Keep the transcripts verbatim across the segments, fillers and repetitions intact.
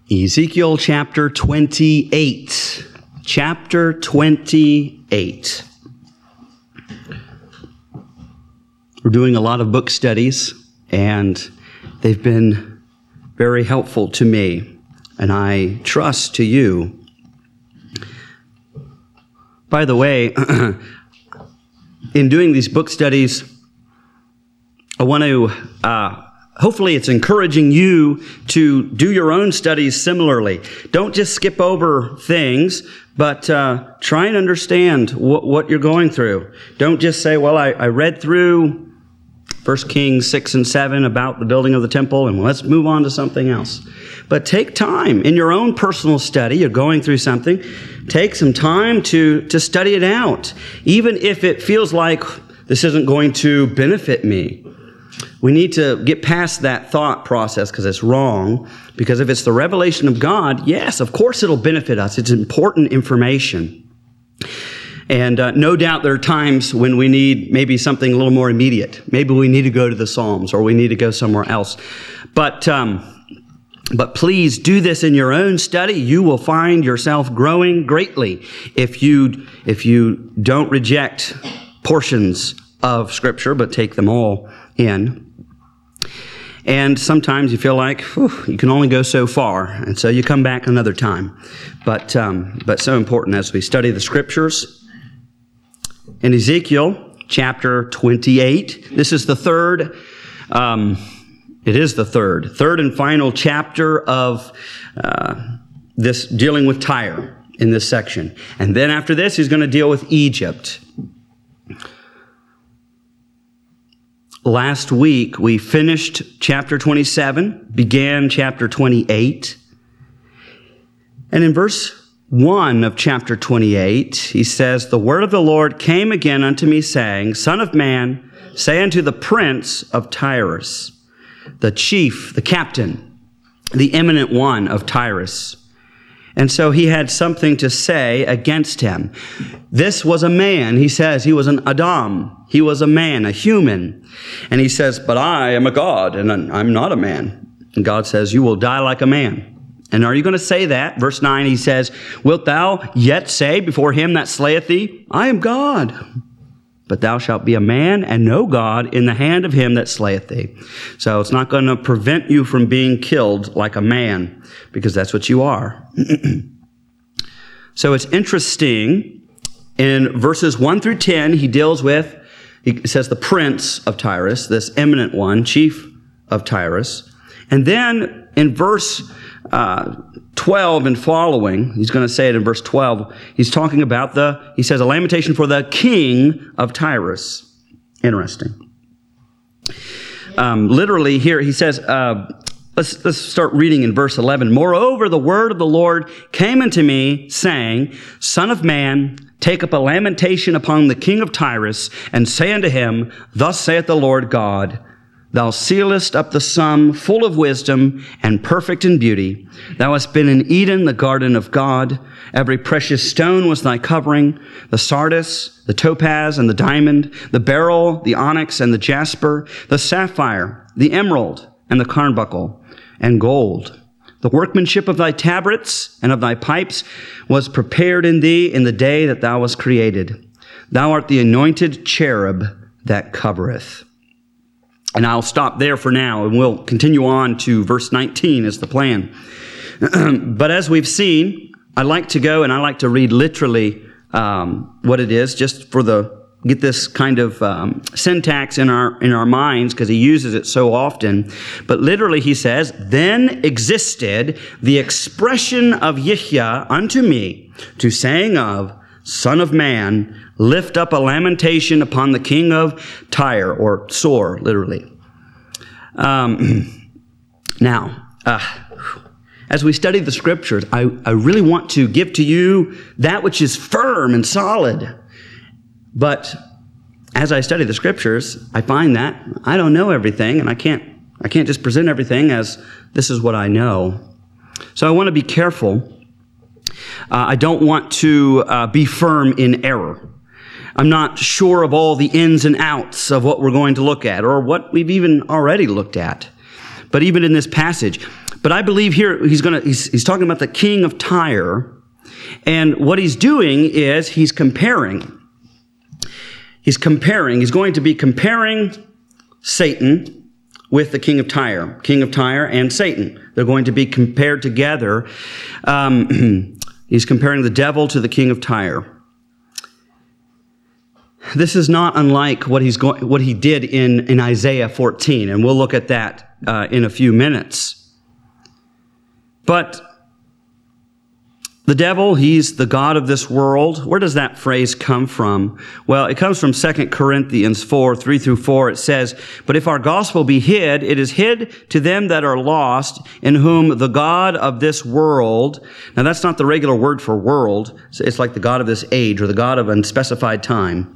Ezekiel chapter twenty-eight. Chapter twenty-eight. We're doing a lot of book studies, and they've been very helpful to me, and I trust to you. By the way, in doing these book studies, I want to, uh, hopefully it's encouraging you to do your own studies similarly. Don't just skip over things, but uh, try and understand what, what you're going through. Don't just say, well, I, I read through First Kings six and seven about the building of the temple, and let's move on to something else. But take time in your own personal study. You're going through something. Take some time to, to study it out, even if it feels like this isn't going to benefit me. We need to get past that thought process because it's wrong. Because if it's the revelation of God, yes, of course it'll benefit us. It's important information. And uh, no doubt there are times when we need maybe something a little more immediate. Maybe we need to go to the Psalms or we need to go somewhere else. But um, but please do this in your own study. You will find yourself growing greatly if you if you don't reject portions of Scripture, but take them all in. And sometimes you feel like whew, you can only go so far, and so you come back another time. But um, but so important as we study the Scriptures. In Ezekiel chapter twenty-eight, this is the third, um, it is the third, third and final chapter of uh, this dealing with Tyre in this section. And then after this, he's going to deal with Egypt. Last week, we finished chapter twenty-seven, began chapter twenty-eight. And in verse one of chapter twenty-eight, he says, "The word of the Lord came again unto me, saying, Son of man, say unto the prince of Tyrus," the chief, the captain, the eminent one of Tyrus. And so he had something to say against him. This was a man. He says he was an Adam. He was a man, a human. And he says, but I am a God, and I'm not a man. And God says, you will die like a man. And are you going to say that? Verse nine, he says, wilt thou yet say before him that slayeth thee, I am God? But thou shalt be a man and no God in the hand of him that slayeth thee. So it's not going to prevent you from being killed like a man, because that's what you are. So it's interesting. In verses one through ten, he deals with, he says the prince of Tyrus, this eminent one, chief of Tyrus. And then in verse uh, twelve and following, he's going to say it in verse twelve, he's talking about the, he says, a lamentation for the king of Tyrus. Interesting. Um, literally here, he says, uh, let's, let's start reading in verse eleven. Moreover, the word of the Lord came unto me, saying, Son of man, take up a lamentation upon the king of Tyrus, and say unto him, Thus saith the Lord God, Thou sealest up the sum full of wisdom and perfect in beauty. Thou hast been in Eden, the garden of God. Every precious stone was thy covering, the sardius, the topaz, and the diamond, the beryl, the onyx, and the jasper, the sapphire, the emerald, and the carbuncle, and gold. The workmanship of thy tabrets and of thy pipes was prepared in thee in the day that thou wast created. Thou art the anointed cherub that covereth. And I'll stop there for now, and we'll continue on to verse nineteen as the plan. But as we've seen, I like to go and I like to read literally um, what it is, just for the get this kind of um, syntax in our in our minds, because he uses it so often. But literally, he says, "Then existed the expression of Yahweh unto me, to saying of Son of man, lift up a lamentation upon the king of Tyre," or Sor, literally. Um, now, uh, as we study the Scriptures, I, I really want to give to you that which is firm and solid. But as I study the Scriptures, I find that I don't know everything, and I can't I can't just present everything as this is what I know. So I want to be careful. Uh, I don't want to uh, be firm in error. I'm not sure of all the ins and outs of what we're going to look at, or what we've even already looked at. But even in this passage, But I believe here he's going to, he's, he's talking about the king of Tyre. And what he's doing is he's comparing. He's comparing. He's going to be comparing Satan with the king of Tyre. King of Tyre and Satan. They're going to be compared together. Um, he's comparing the devil to the king of Tyre. This is not unlike what he's going, what he did in, in Isaiah fourteen, and we'll look at that uh, in a few minutes. But the devil, he's the god of this world. Where does that phrase come from? Well, it comes from Second Corinthians four, three through four. It says, "But if our gospel be hid, it is hid to them that are lost, in whom the god of this world," now that's not the regular word for world. It's like the god of this age, or the god of unspecified time.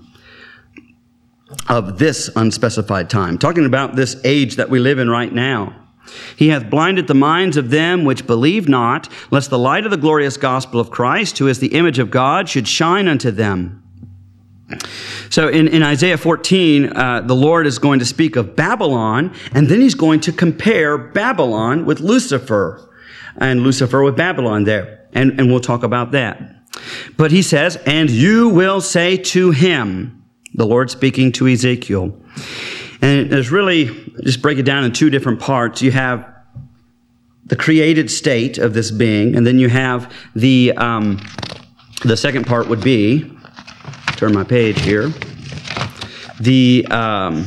Of this unspecified time. Talking about this age that we live in right now. "He hath blinded the minds of them which believe not, lest the light of the glorious gospel of Christ, who is the image of God, should shine unto them." So in, in Isaiah fourteen, uh, the Lord is going to speak of Babylon, and then he's going to compare Babylon with Lucifer, and Lucifer with Babylon there. And, and we'll talk about that. But he says, "And you will say to him," the Lord speaking to Ezekiel. And there's really, just break it down in two different parts. You have the created state of this being, and then you have the, um, the second part would be, turn my page here, the, um,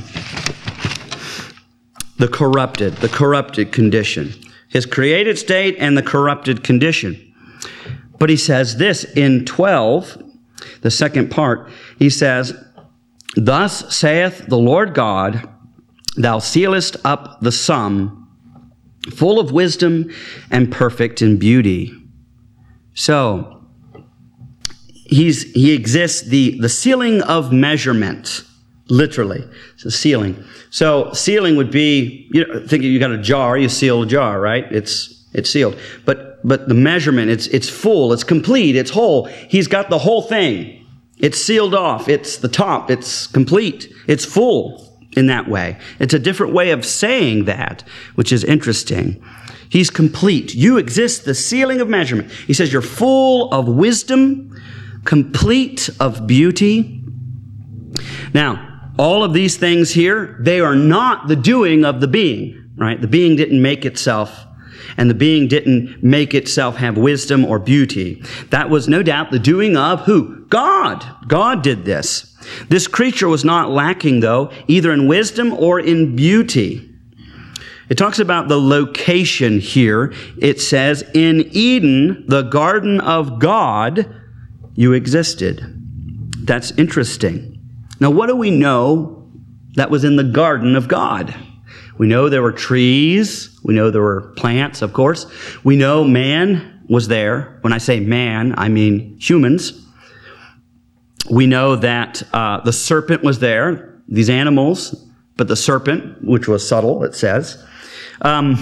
the corrupted, the corrupted condition. His created state and the corrupted condition. But he says this in twelve, the second part, he says, "Thus saith the Lord God, thou sealest up the sum, full of wisdom and perfect in beauty." So, he's, he exists, the, the sealing of measurement, literally. It's a sealing. So, sealing would be, you know, think you got a jar, you seal a jar, right? It's, it's sealed. But, but the measurement, it's, it's full, it's complete, it's whole. He's got the whole thing. It's sealed off. It's the top. It's complete. It's full in that way. It's a different way of saying that, which is interesting. He's complete. You exist, the sealing of measurement. He says you're full of wisdom, complete of beauty. Now, all of these things here, they are not the doing of the being, right? The being didn't make itself, and the being didn't make itself have wisdom or beauty. That was no doubt the doing of who? God. God did this. This creature was not lacking, though, either in wisdom or in beauty. It talks about the location here. It says, "In Eden, the garden of God, you existed." That's interesting. Now, what do we know that was in the garden of God? We know there were trees. We know there were plants, of course. We know man was there. When I say man, I mean humans. We know that uh, the serpent was there, these animals, but the serpent, which was subtle, it says. Um,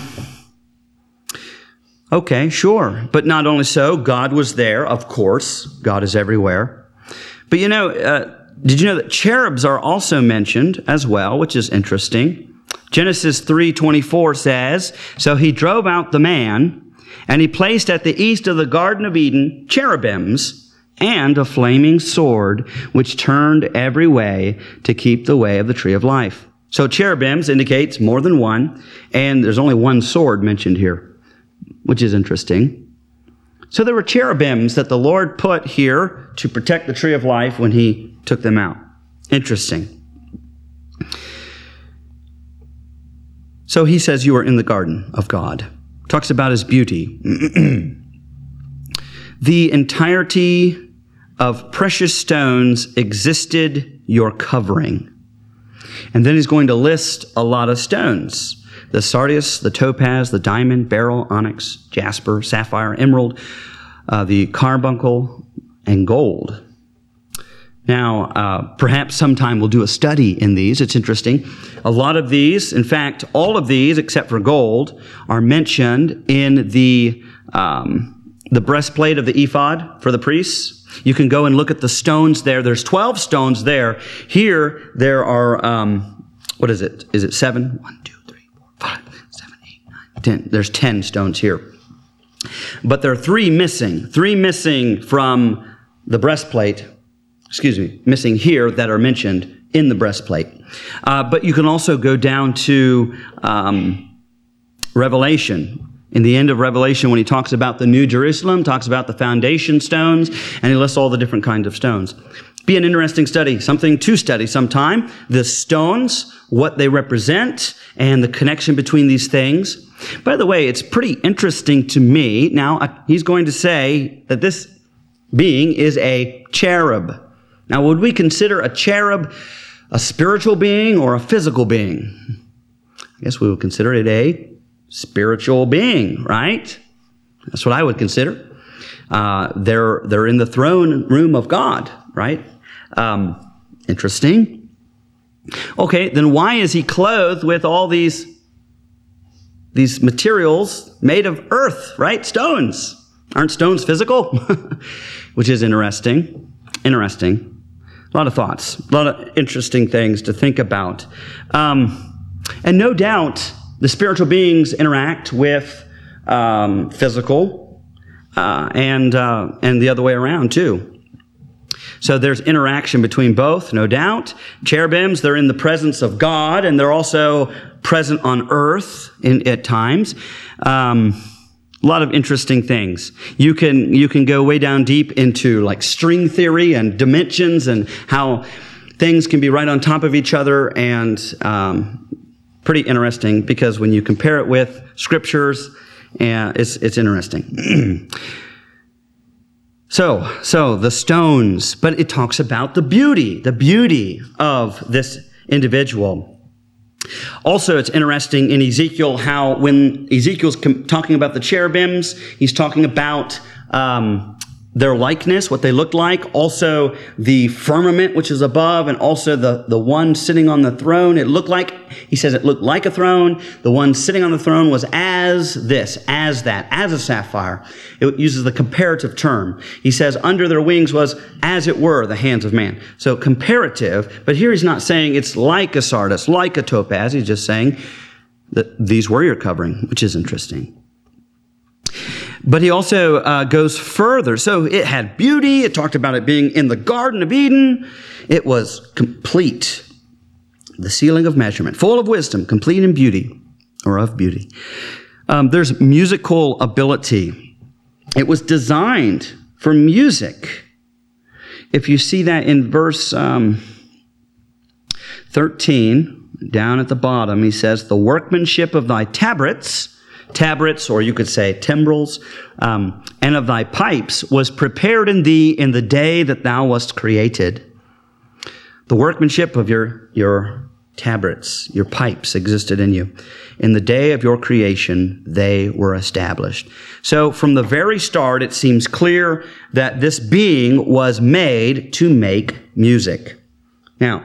okay, sure. But not only so, God was there, of course. God is everywhere. But you know, uh, did you know that cherubs are also mentioned as well, which is interesting? Genesis three twenty-four says, "So he drove out the man, and he placed at the east of the Garden of Eden cherubims and a flaming sword, which turned every way to keep the way of the tree of life." So cherubims indicates more than one, and there's only one sword mentioned here, which is interesting. So there were cherubims that the Lord put here to protect the tree of life when he took them out. Interesting. So he says you are in the garden of God. Talks about his beauty. The entirety of precious stones existed your covering. And then he's going to list a lot of stones. The sardius, the topaz, the diamond, beryl, onyx, jasper, sapphire, emerald, uh, the carbuncle, and gold. Now, uh, perhaps sometime we'll do a study in these. It's interesting. A lot of these, in fact, all of these, except for gold, are mentioned in the um, the breastplate of the ephod for the priests. You can go and look at the stones there. There's twelve stones there. Here, there are, um, what is it? Is it seven? One, two, three, four, five, seven, eight, nine, ten, there's ten stones here. But there are three missing, three missing from the breastplate, excuse me, missing here that are mentioned in the breastplate. Uh, but you can also go down to um, Revelation. In the end of Revelation, when he talks about the New Jerusalem, talks about the foundation stones, and he lists all the different kinds of stones. Be an interesting study, something to study sometime. The stones, what they represent, and the connection between these things. By the way, it's pretty interesting to me. Now, he's going to say that this being is a cherub. Now, would we consider a cherub a spiritual being or a physical being? I guess we would consider it a spiritual being, right? That's what I would consider. Uh, they're they're in the throne room of God, right? Um, interesting. Okay, then why is he clothed with all these these materials made of earth, right? Stones. Aren't stones physical? Which is interesting. Interesting. A lot of thoughts, a lot of interesting things to think about. Um, and no doubt, the spiritual beings interact with um, physical uh, and uh, and the other way around too. So there's interaction between both, no doubt. Cherubims, they're in the presence of God, and they're also present on earth in, at times. Um, a lot of interesting things. You can you can go way down deep into like string theory and dimensions and how things can be right on top of each other, and um, pretty interesting because when you compare it with scriptures, uh, it's it's interesting. So, so the stones, but it talks about the beauty, the beauty of this individual. Also, it's interesting in Ezekiel how when Ezekiel's com- talking about the cherubims, he's talking about um, their likeness, what they looked like. Also, the firmament, which is above, and also the, the one sitting on the throne. It looked like, he says it looked like a throne. The one sitting on the throne was as this, as that, as a sapphire. It uses the comparative term. He says under their wings was, as it were, the hands of man. So comparative, but here he's not saying it's like a sardis, like a topaz. He's just saying that these were your covering, which is interesting. But he also uh, goes further. So it had beauty. It talked about it being in the Garden of Eden. It was complete. The ceiling of measurement, full of wisdom, complete in beauty, or of beauty. Um, there's musical ability. It was designed for music. If you see that in verse um, thirteen, down at the bottom, he says, the workmanship of thy tabrets, tabrets, or you could say timbrels, um, and of thy pipes was prepared in thee in the day that thou wast created. The workmanship of your, your tabrets, your pipes existed in you. In the day of your creation, they were established. So from the very start, it seems clear that this being was made to make music. Now,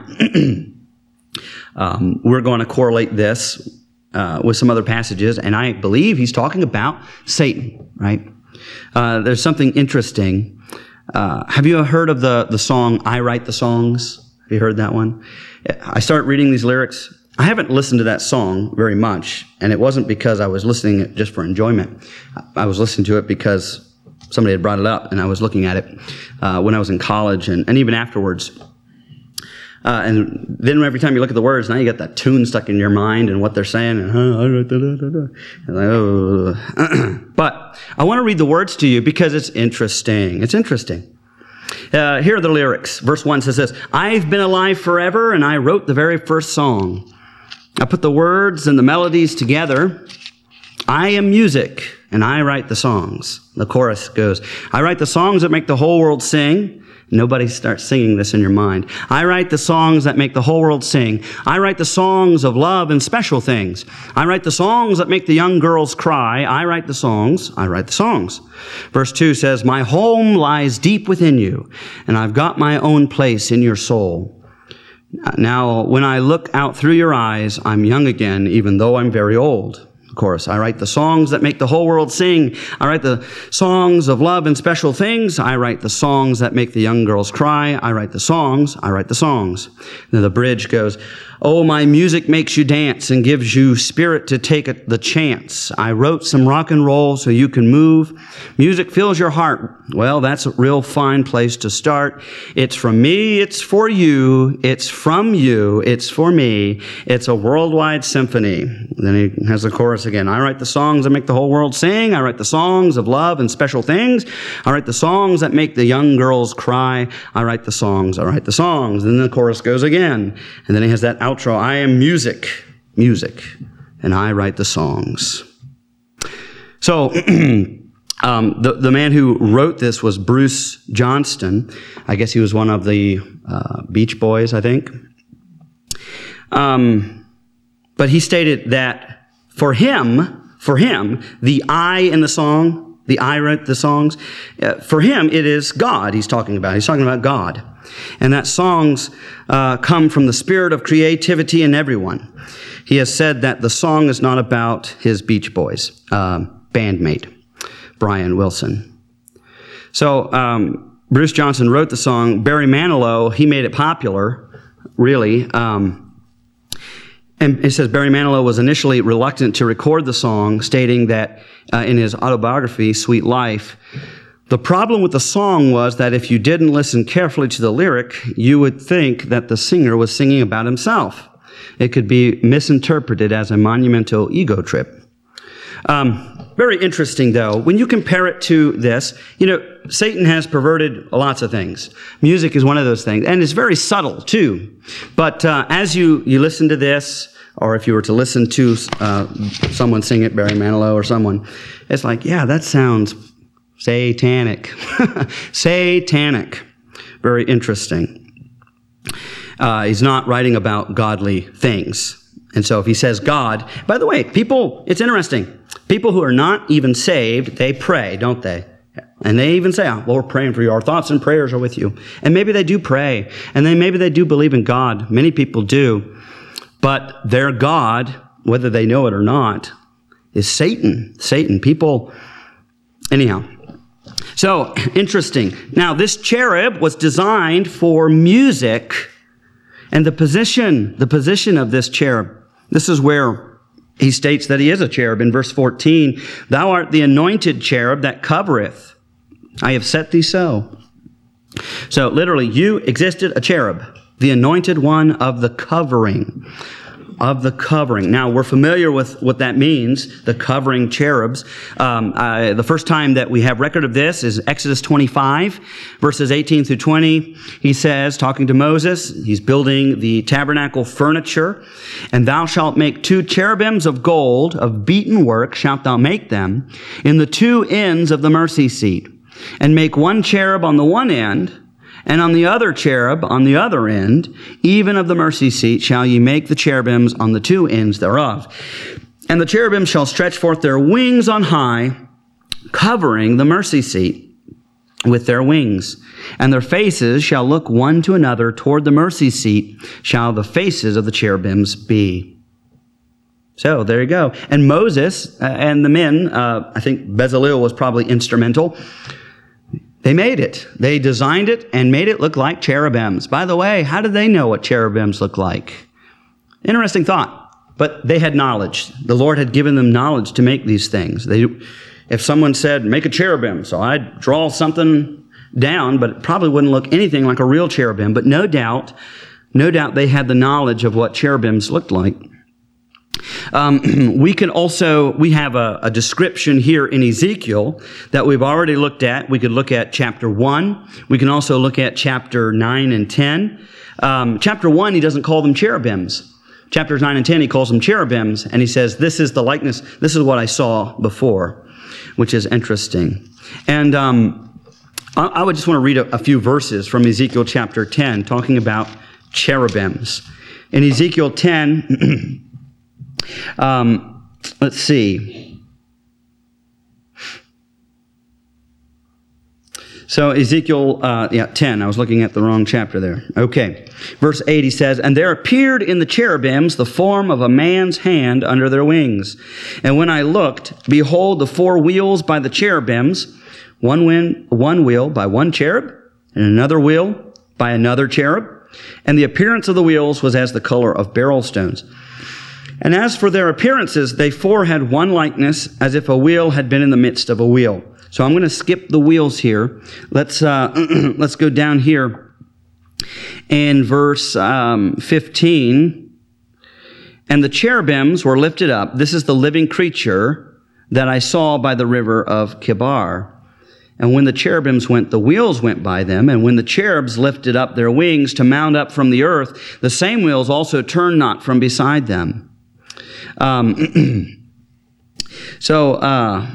um, we're going to correlate this Uh, with some other passages, and I believe he's talking about Satan, right? Uh, there's something interesting. Uh, have you heard of the, the song, I Write the Songs? Have you heard that one? I started reading these lyrics. I haven't listened to that song very much, and it wasn't because I was listening it just for enjoyment. I was listening to it because somebody had brought it up, and I was looking at it uh, when I was in college, and, and even afterwards. Uh, and then every time you look at the words, now you got that tune stuck in your mind and what they're saying. And, and like, oh. But I want to read the words to you because it's interesting. It's interesting. Uh, here are the lyrics. Verse one says this, I've been alive forever, and I wrote the very first song. I put the words and the melodies together. I am music, and I write the songs. The chorus goes, I write the songs that make the whole world sing. Nobody starts singing this in your mind. I write the songs that make the whole world sing. I write the songs of love and special things. I write the songs that make the young girls cry. I write the songs. I write the songs. Verse two says, my home lies deep within you, and I've got my own place in your soul. Now, when I look out through your eyes, I'm young again, even though I'm very old. chorus. I write the songs that make the whole world sing. I write the songs of love and special things. I write the songs that make the young girls cry. I write the songs. I write the songs. Then the bridge goes, oh, my music makes you dance and gives you spirit to take it the chance. I wrote some rock and roll so you can move. Music fills your heart. Well, that's a real fine place to start. It's from me. It's for you. It's from you. It's for me. It's a worldwide symphony. Then he has the chorus again. I write the songs that make the whole world sing. I write the songs of love and special things. I write the songs that make the young girls cry. I write the songs. I write the songs. And then the chorus goes again. And then he has that outro. I am music, music, and I write the songs. So um, the, the man who wrote this was Bruce Johnston. I guess he was one of the uh, Beach Boys, I think. Um, but he stated that for him, for him, the I in the song, the I wrote the songs, uh, for him it is God he's talking about. He's talking about God. And that songs uh, come from the spirit of creativity in everyone. He has said that the song is not about his Beach Boys uh, bandmate, Brian Wilson. So um, Bruce Johnston wrote the song. Barry Manilow, he made it popular, really. Um, and it says Barry Manilow was initially reluctant to record the song, stating that uh, in his autobiography, Sweet Life, the problem with the song was that if you didn't listen carefully to the lyric, you would think that the singer was singing about himself. It could be misinterpreted as a monumental ego trip. Um, very interesting, though. When you compare it to this, you know, Satan has perverted lots of things. Music is one of those things, and it's very subtle, too. But uh, as you, you listen to this, or if you were to listen to uh, someone sing it, Barry Manilow or someone, it's like, yeah, that sounds satanic. Satanic. Very interesting. Uh, he's not writing about godly things. And so if he says God, by the way, people, it's interesting. People who are not even saved, they pray, don't they? And they even say, oh, well, we're praying for you. Our thoughts and prayers are with you. And maybe they do pray. And then maybe they do believe in God. Many people do. But their God, whether they know it or not, is Satan. Satan. People, anyhow. So, interesting. Now, this cherub was designed for music, and the position, the position of this cherub, this is where he states that he is a cherub in verse fourteen. Thou art the anointed cherub that covereth. I have set thee so. So, literally, you existed a cherub, the anointed one of the covering. Of the covering. Now, we're familiar with what that means, the covering cherubs. Um, uh, the first time that we have record of this is Exodus twenty-five, verses eighteen through twenty. He says, talking to Moses, he's building the tabernacle furniture, and thou shalt make two cherubims of gold, of beaten work shalt thou make them, in the two ends of the mercy seat, and make one cherub on the one end, and on the other cherub, on the other end, even of the mercy seat, shall ye make the cherubims on the two ends thereof. And the cherubim shall stretch forth their wings on high, covering the mercy seat with their wings. And their faces shall look one to another toward the mercy seat, shall the faces of the cherubims be. So, there you go. And Moses uh, and the men, uh, I think Bezalel was probably instrumental. They made it. They designed it and made it look like cherubims. By the way, how did they know what cherubims look like? Interesting thought. But they had knowledge. The Lord had given them knowledge to make these things. They, if someone said, make a cherubim, so I'd draw something down, but it probably wouldn't look anything like a real cherubim. But no doubt, no doubt they had the knowledge of what cherubims looked like. Um, we can also, we have a, a description here in Ezekiel that we've already looked at. We could look at chapter one. We can also look at chapter nine and ten. Um, chapter one, he doesn't call them cherubims. Chapters nine and ten, he calls them cherubims, and he says, this is the likeness, this is what I saw before, which is interesting. And um, I, I would just want to read a, a few verses from Ezekiel chapter ten, talking about cherubims. In Ezekiel ten, Um, let's see. So Ezekiel uh, yeah, ten, I was looking at the wrong chapter there. Okay. Verse eight, he says, "And there appeared in the cherubims the form of a man's hand under their wings. And when I looked, behold, the four wheels by the cherubims, one, win, one wheel by one cherub, and another wheel by another cherub. And the appearance of the wheels was as the color of beryl stones. And as for their appearances, they four had one likeness, as if a wheel had been in the midst of a wheel." So I'm going to skip the wheels here. Let's uh, let's go down here in verse um, fifteen. "And the cherubims were lifted up." This is the living creature that I saw by the river of Kibar. "And when the cherubims went, the wheels went by them. And when the cherubs lifted up their wings to mount up from the earth, the same wheels also turned not from beside them." Um, so, uh,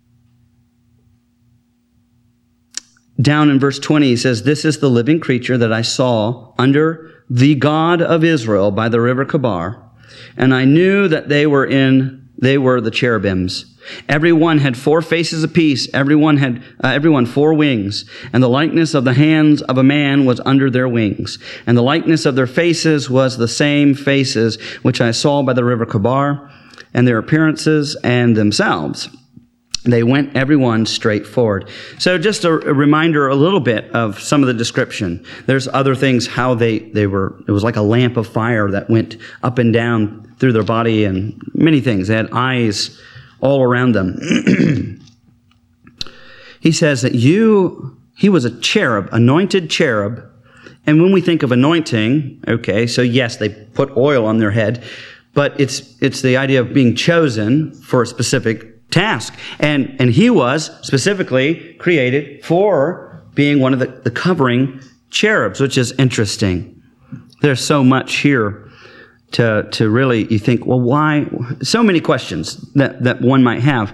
down in verse twenty, he says, "This is the living creature that I saw under the God of Israel by the river Kibar. And I knew that they were in, they were the cherubims. Every one had four faces apiece. Everyone had, uh, everyone four wings. And the likeness of the hands of a man was under their wings. And the likeness of their faces was the same faces which I saw by the river Kibar, and their appearances and themselves. They went everyone straight forward." So just a, a reminder a little bit of some of the description. There's other things, how they, they were, it was like a lamp of fire that went up and down through their body and many things. They had eyes all around them. He says that you, he was a cherub, anointed cherub. And when we think of anointing, okay, so yes, they put oil on their head, but it's it's the idea of being chosen for a specific task. And and he was specifically created for being one of the, the covering cherubs, which is interesting. There's so much here to to really, you think, well, why? So many questions that, that one might have.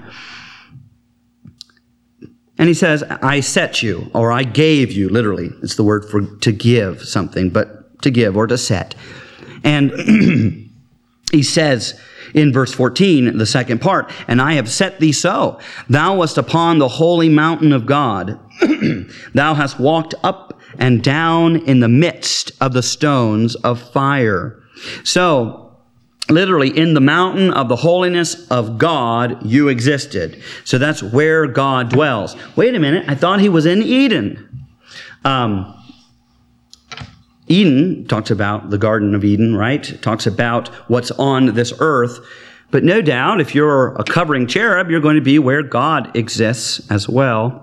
And he says, "I set you," or "I gave you," literally. It's the word for to give something, but to give or to set. And he says in verse fourteen, the second part, "And I have set thee so. Thou wast upon the holy mountain of God. Thou hast walked up and down in the midst of the stones of fire." So, literally, in the mountain of the holiness of God, you existed. So that's where God dwells. Wait a minute, I thought he was in Eden. Um, Eden talks about the Garden of Eden, right? It talks about what's on this earth. But no doubt, if you're a covering cherub, you're going to be where God exists as well.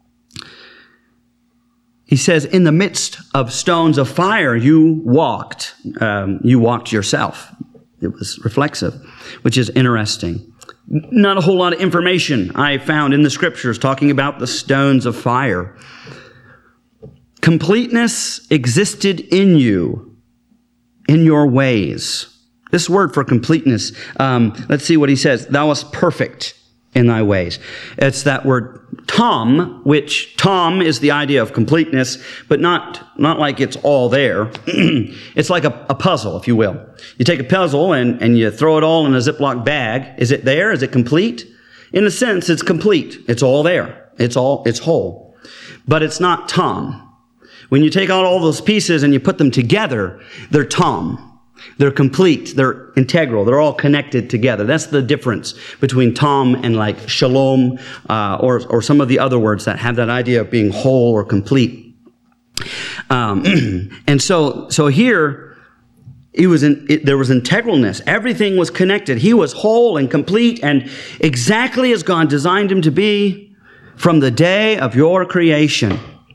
He says, in the midst of stones of fire, you walked. Um, you walked yourself. It was reflexive, which is interesting. Not a whole lot of information I found in the scriptures talking about the stones of fire. Completeness existed in you, in your ways. This word for completeness, um, let's see what he says. Thou wast perfect in thy ways. It's that word tom, which tom is the idea of completeness, but not, not like it's all there. It's like a, a puzzle, if you will. You take a puzzle and, and you throw it all in a Ziploc bag. Is it there? Is it complete? In a sense, it's complete. It's all there. It's all, it's whole. But it's not tom. When you take out all those pieces and you put them together, they're tom. They're complete. They're integral. They're all connected together. That's the difference between tom and like shalom, uh, or or some of the other words that have that idea of being whole or complete. Um, and so so here, it was in, it, there was integralness. Everything was connected. He was whole and complete and exactly as God designed him to be from the day of your creation.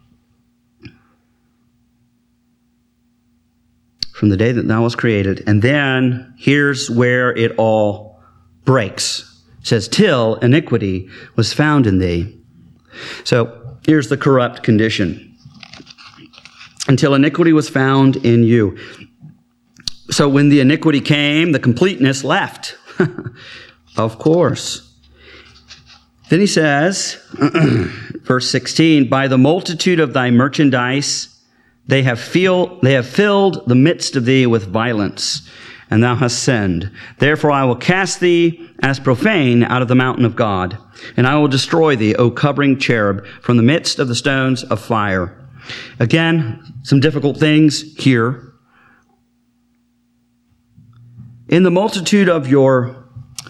From the day that thou was created. And then here's where it all breaks. It says, till iniquity was found in thee. So here's the corrupt condition. Until iniquity was found in you. So when the iniquity came, the completeness left. Of course. Then he says, verse sixteen, by the multitude of thy merchandise, They have, feel, they have filled the midst of thee with violence. and thou hast sinned. Therefore I will cast thee as profane out of the mountain of God, and I will destroy thee, O covering cherub, from the midst of the stones of fire. Again, some difficult things here. In the multitude of your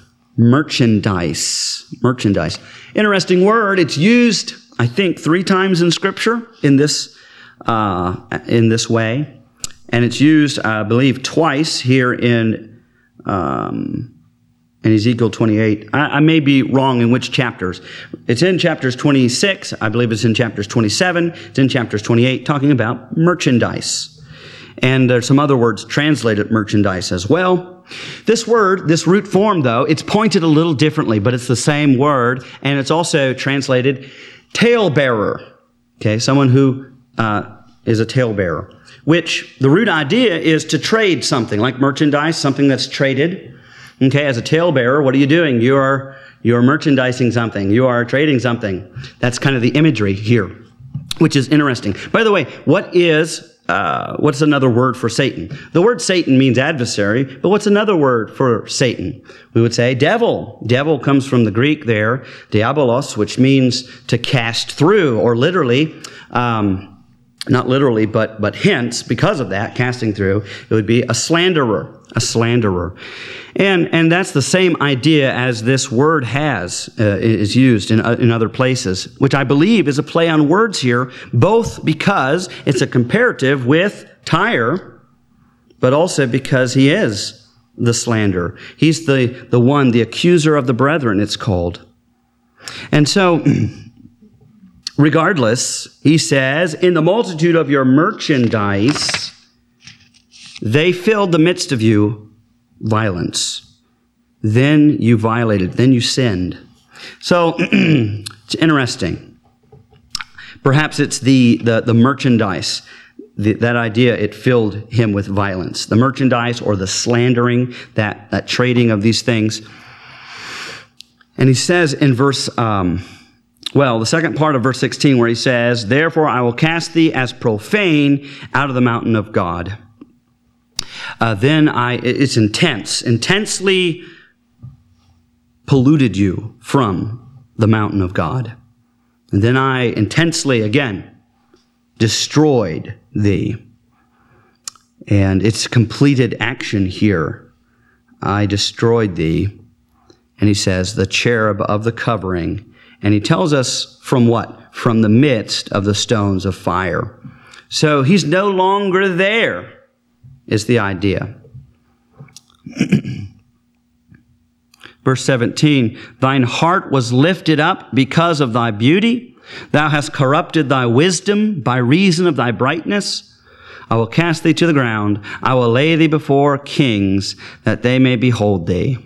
merchandise, merchandise. Interesting word. It's used, I think, three times in Scripture in this uh, in this way, and it's used, I believe, twice here in um, in Ezekiel twenty-eight. I, I may be wrong in which chapters. It's in chapters twenty-six. I believe it's in chapters twenty-seven. It's in chapters twenty-eight, talking about merchandise. And there's some other words translated merchandise as well. This word, this root form, though, it's pointed a little differently, but it's the same word, and it's also translated talebearer. Okay, someone who uh, is a talebearer, which the root idea is to trade something, like merchandise, something that's traded. Okay, as a talebearer, what are you doing? You are you are merchandising something. You are trading something. That's kind of the imagery here, which is interesting. By the way, what is Uh, what's another word for Satan? The word Satan means adversary, but what's another word for Satan? We would say devil. Devil comes from the Greek there, diabolos, which means to cast through, or literally, um, not literally, but but hence, because of that, casting through, it would be a slanderer, a slanderer. And and that's the same idea as this word has, uh, is used in, uh, in other places, which I believe is a play on words here, both because it's a comparative with Tyre, but also because he is the slanderer. He's the, the one, the accuser of the brethren, it's called. And so, regardless, he says, in the multitude of your merchandise, they filled the midst of you violence. Then you violated, then you sinned. So, it's interesting. Perhaps it's the, the, the merchandise, the, that idea, it filled him with violence. The merchandise or the slandering, that, that trading of these things. And he says in verse, um, well, the second part of verse sixteen, where he says, therefore I will cast thee as profane out of the mountain of God. Uh, then I, it's intense, intensely polluted you from the mountain of God. And then I intensely, again, destroyed thee. And it's completed action here. I destroyed thee. And he says, the cherub of the covering. And he tells us from what? From the midst of the stones of fire. So he's no longer there, is the idea. Verse seventeen, thine heart was lifted up because of thy beauty. Thou hast corrupted thy wisdom by reason of thy brightness. I will cast thee to the ground. I will lay thee before kings, that they may behold thee.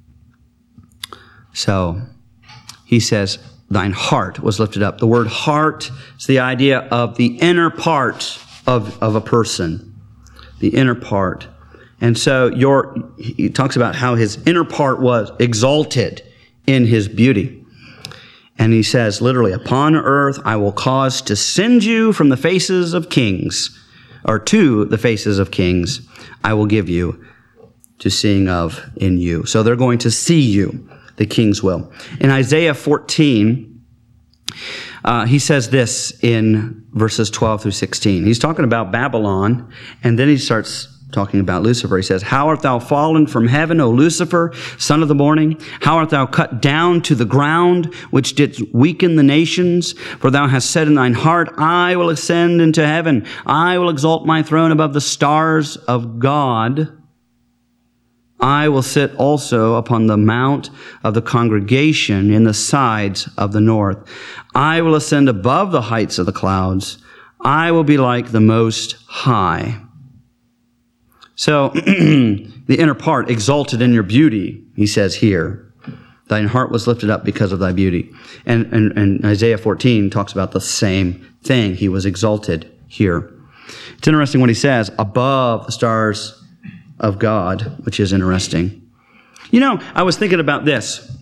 So, he says, thine heart was lifted up. The word heart is the idea of the inner part of, of a person. The inner part. And so your, he talks about how his inner part was exalted in his beauty. And he says, literally, upon earth I will cause to send you from the faces of kings, or to the faces of kings, I will give you to seeing of in you. So they're going to see you, the kings will. In Isaiah fourteen, uh, he says this in verses twelve through sixteen. He's talking about Babylon, and then he starts talking about Lucifer. He says, how art thou fallen from heaven, O Lucifer, son of the morning? How art thou cut down to the ground, which didst weaken the nations? For thou hast said in thine heart, I will ascend into heaven. I will exalt my throne above the stars of God. I will sit also upon the mount of the congregation in the sides of the north. I will ascend above the heights of the clouds. I will be like the Most High. So, the inner part, exalted in your beauty, he says here. Thine heart was lifted up because of thy beauty. And, and, and Isaiah fourteen talks about the same thing. He was exalted here. It's interesting what he says, above the stars of God, which is interesting. You know, I was thinking about this.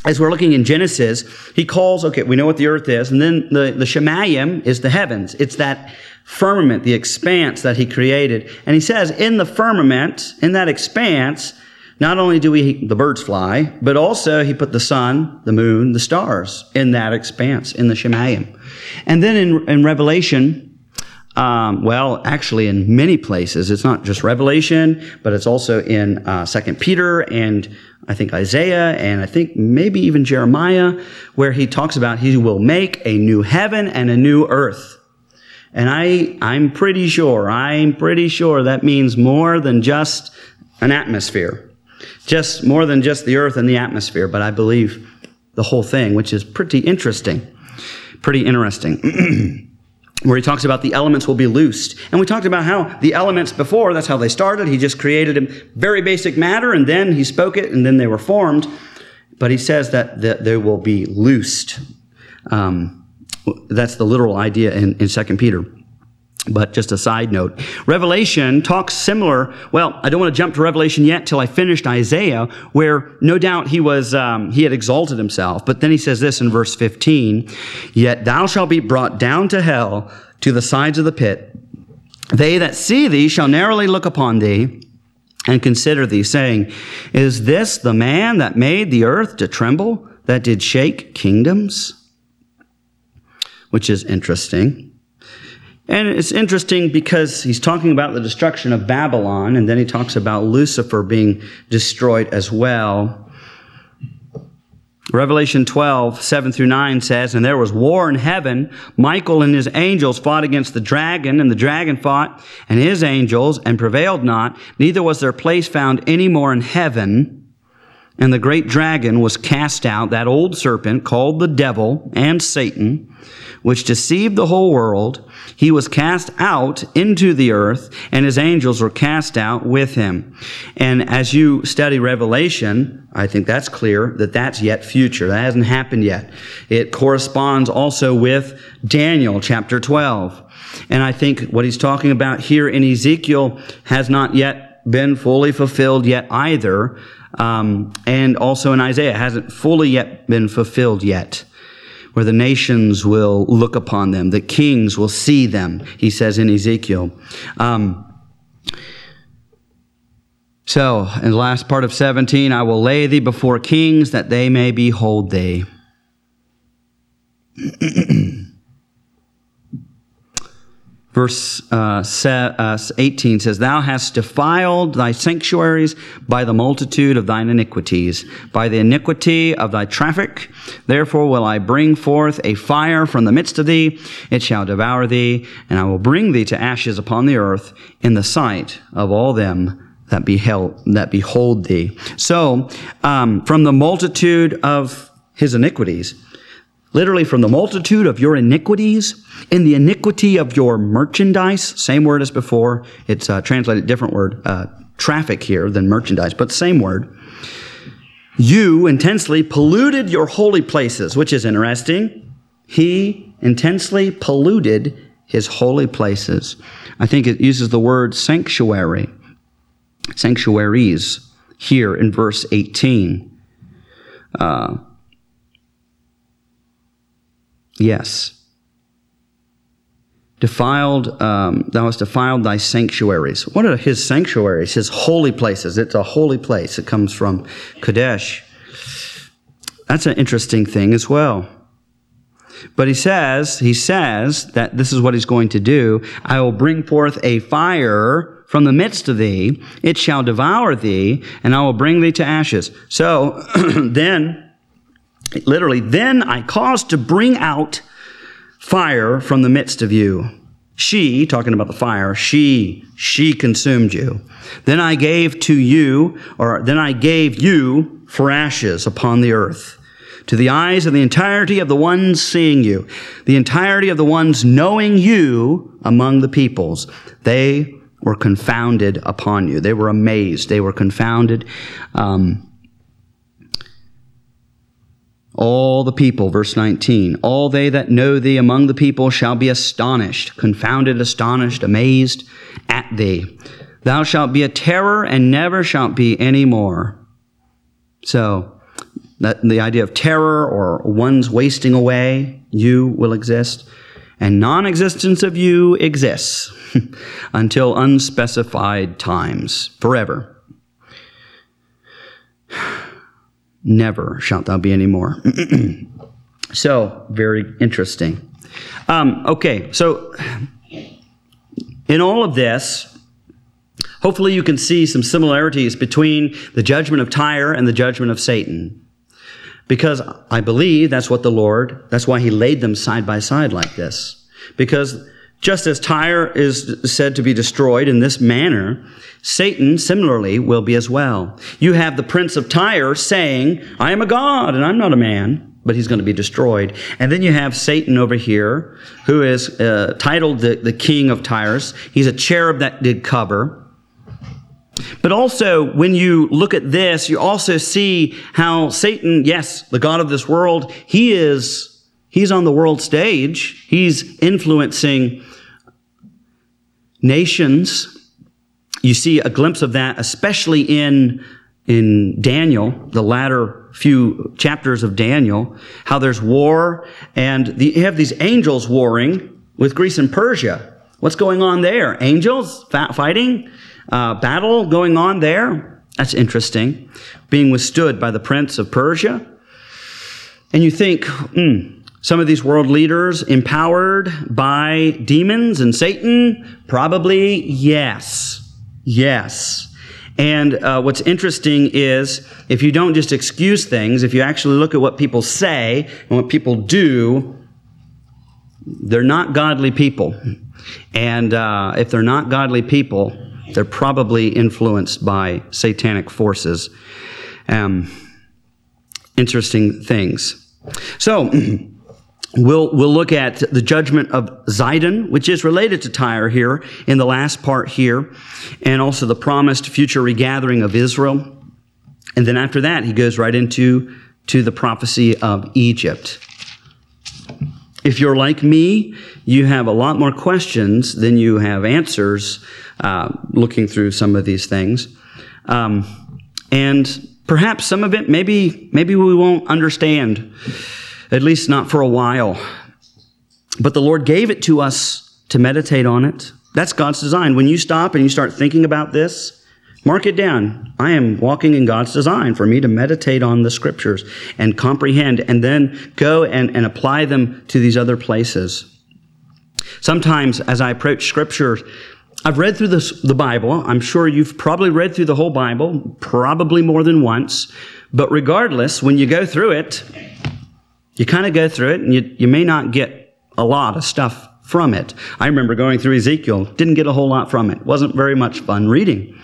as we're looking in Genesis, he calls, okay, we know what the earth is, and then the, the Shemayim is the heavens. It's that firmament, the expanse that he created. And he says, in the firmament, in that expanse, not only do we the birds fly, but also he put the sun, the moon, the stars in that expanse, in the Shemayim. And then in, in Revelation, Um, well, actually, in many places, it's not just Revelation, but it's also in uh, Second Peter and I think Isaiah and I think maybe even Jeremiah, where he talks about he will make a new heaven and a new earth. And I, I'm pretty sure, I'm pretty sure that means more than just an atmosphere, just more than just the earth and the atmosphere. But I believe the whole thing, which is pretty interesting, pretty interesting. Where he talks about the elements will be loosed. And we talked about how the elements before, that's how they started. He just created a very basic matter, and then he spoke it, and then they were formed. But he says that, that they will be loosed. Um, that's the literal idea in, in Second Peter. But just a side note, Revelation talks similar. Well, I don't want to jump to Revelation yet till I finished Isaiah, where no doubt he was um, he had exalted himself. But then he says this in verse fifteen: "Yet thou shalt be brought down to hell, to the sides of the pit. They that see thee shall narrowly look upon thee, and consider thee, saying, Is this the man that made the earth to tremble, that did shake kingdoms?" Which is interesting. And it's interesting because he's talking about the destruction of Babylon, and then he talks about Lucifer being destroyed as well. Revelation twelve, seven through nine says, "And there was war in heaven. Michael and his angels fought against the dragon, and the dragon fought and his angels, and prevailed not. Neither was their place found any more in heaven. And the great dragon was cast out, that old serpent called the devil and Satan, which deceived the whole world. He was cast out into the earth, and his angels were cast out with him." And as you study Revelation, I think that's clear that that's yet future. That hasn't happened yet. It corresponds also with Daniel chapter twelve. And I think what he's talking about here in Ezekiel has not yet been fully fulfilled yet either. Um, and also in Isaiah, hasn't fully yet been fulfilled yet, where the nations will look upon them, the kings will see them, he says in Ezekiel. Um, so, in the last part of seventeen, "I will lay thee before kings, that they may behold thee." Verse uh, eighteen says, "Thou hast defiled thy sanctuaries by the multitude of thine iniquities, by the iniquity of thy traffic. Therefore will I bring forth a fire from the midst of thee. It shall devour thee, and I will bring thee to ashes upon the earth in the sight of all them that beheld, that behold thee." So, um, from the multitude of his iniquities, literally from the multitude of your iniquities, in the iniquity of your merchandise, same word as before, it's uh, translated different word, uh, traffic here than merchandise, but same word. "You intensely polluted your holy places," which is interesting. He intensely polluted his holy places. I think it uses the word sanctuary, sanctuaries here in verse eighteen. Uh, yes. Defiled, um, thou hast defiled thy sanctuaries. What are his sanctuaries? His holy places. It's a holy place. It comes from Kadesh. That's an interesting thing as well. But he says, he says that this is what he's going to do. "I will bring forth a fire from the midst of thee. It shall devour thee, and I will bring thee to ashes." So then, literally, "Then I caused to bring out fire from the midst of you. She," talking about the fire, she, she consumed you. "Then I gave to you, or then I gave you for ashes upon the earth, to the eyes of the entirety of the ones seeing you, the entirety of the ones knowing you among the peoples. They were confounded upon you." They were amazed. They were confounded. Um, All the people, verse nineteen, "All they that know thee among the people shall be astonished," confounded, astonished, amazed at thee. "Thou shalt be a terror and never shalt be any more." So, That the idea of terror or one's wasting away, you will exist. And non-existence of you exists until unspecified times, forever. Never shalt thou be anymore. So, very interesting. Um, okay, so in all of this, hopefully you can see some similarities between the judgment of Tyre and the judgment of Satan. Because I believe that's what the Lord, that's why he laid them side by side like this. Because just as Tyre is said to be destroyed in this manner, Satan similarly will be as well. You have the prince of Tyre saying, I am a god and I'm not a man, but he's going to be destroyed. And then you have Satan over here, who is uh, titled the, the king of Tyres. He's a cherub that did cover. But also, when you look at this, you also see how Satan, yes, the god of this world, he is, he's on the world stage. He's influencing nations. You see a glimpse of that, especially in, in Daniel, the latter few chapters of Daniel, how there's war, and the, you have these angels warring with Greece and Persia. What's going on there? Angels fighting? Uh, battle going on there? That's interesting. Being withstood by the prince of Persia. And you think, hmm, some of these world leaders empowered by demons and Satan? Probably yes. Yes. And uh, what's interesting is, if you don't just excuse things, if you actually look at what people say and what people do, they're not godly people. And uh, if they're not godly people, they're probably influenced by satanic forces. Um, interesting things. So, we'll we'll look at the judgment of Zidon, which is related to Tyre here in the last part here, and also the promised future regathering of Israel. And then after that, he goes right into to the prophecy of Egypt. If you're like me, you have a lot more questions than you have answers uh, looking through some of these things. Um, and perhaps some of it, maybe, maybe we won't understand, at least not for a while. But the Lord gave it to us to meditate on it. That's God's design. When you stop and you start thinking about this, mark it down. I am walking in God's design for me to meditate on the scriptures and comprehend and then go and, and apply them to these other places. Sometimes as I approach scripture, I've read through this, the Bible. I'm sure you've probably read through the whole Bible, probably more than once. But regardless, when you go through it, you kind of go through it and you, you may not get a lot of stuff from it. I remember going through Ezekiel, didn't get a whole lot from it. Wasn't very much fun reading.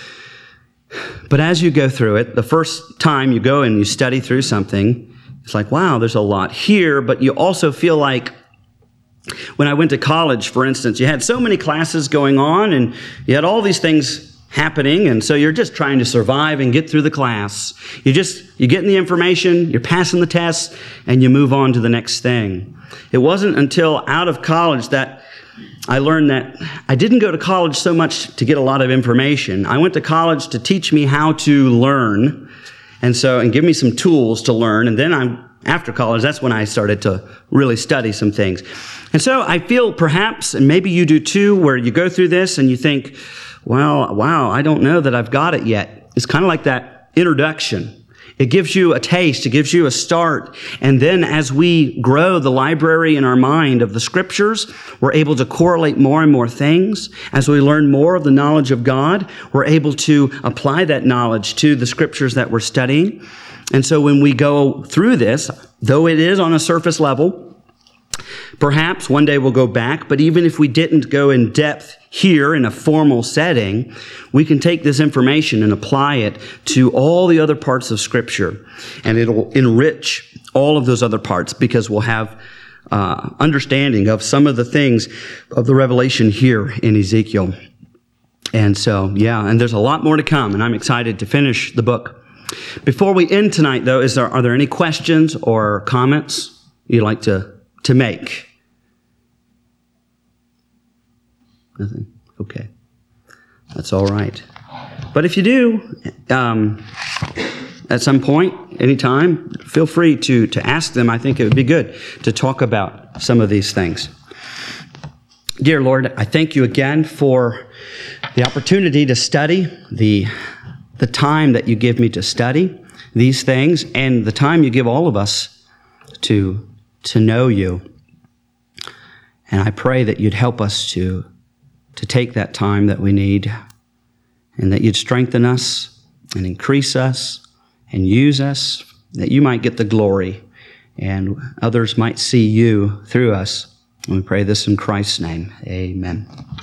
But as you go through it, the first time you go and you study through something, it's like, wow, there's a lot here. But you also feel like, when I went to college, for instance, you had so many classes going on and you had all these things happening. And so you're just trying to survive and get through the class. You just, you're getting the information, you're passing the test, and you move on to the next thing. It wasn't until out of college that I learned that I didn't go to college so much to get a lot of information. I went to college to teach me how to learn, and so and give me some tools to learn. And then I'm after college, that's when I started to really study some things. And so I feel perhaps, and maybe you do too, where you go through this and you think, well, wow, I don't know that I've got it yet. It's kind of like that introduction. It gives you a taste. It gives you a start. And then as we grow the library in our mind of the scriptures, we're able to correlate more and more things. As we learn more of the knowledge of God, we're able to apply that knowledge to the scriptures that we're studying. And so when we go through this, though it is on a surface level, perhaps one day we'll go back, but even if we didn't go in depth here in a formal setting, we can take this information and apply it to all the other parts of Scripture. And it'll enrich all of those other parts because we'll have uh, understanding of some of the things of the revelation here in Ezekiel. And so, yeah, and there's a lot more to come, and I'm excited to finish the book. Before we end tonight, though, is there are there any questions or comments you'd like to, to make? Nothing? Okay. That's all right. But if you do, um, at some point, anytime, feel free to, to ask them. I think it would be good to talk about some of these things. Dear Lord, I thank you again for the opportunity to study, the, the time that you give me to study these things, and the time you give all of us to, to know you. And I pray that you'd help us to, to take that time that we need, and that you'd strengthen us and increase us and use us, that you might get the glory and others might see you through us. And we pray this in Christ's name. Amen.